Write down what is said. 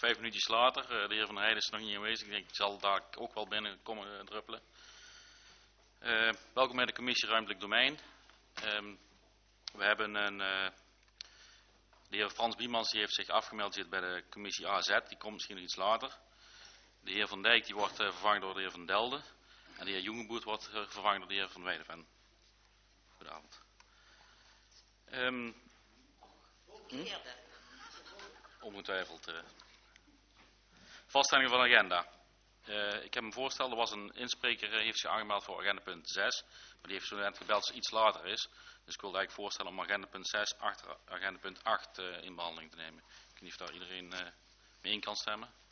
5 minuutjes later. De heer Van Heijden is nog niet aanwezig. Ik denk, ik zal daar ook wel binnen komen druppelen. Welkom bij de commissie Ruimtelijk Domein. We hebben de heer Frans Biemans die heeft zich afgemeld, zit bij de commissie AZ. Die komt misschien nog iets later. De heer Van Dijk die wordt vervangen door de heer Van Delden. En de heer Jongenboert wordt vervangen door de heer Van Weideven. Goedenavond. Ongetwijfeld. Vaststelling van de agenda. Ik heb een voorstel, er was een inspreker, heeft zich aangemeld voor agendapunt 6. Maar die heeft zo net gebeld als het iets later is. Dus ik wilde eigenlijk voorstellen om agendapunt 6 achter agendapunt 8 in behandeling te nemen. Ik weet niet of daar iedereen mee in kan stemmen.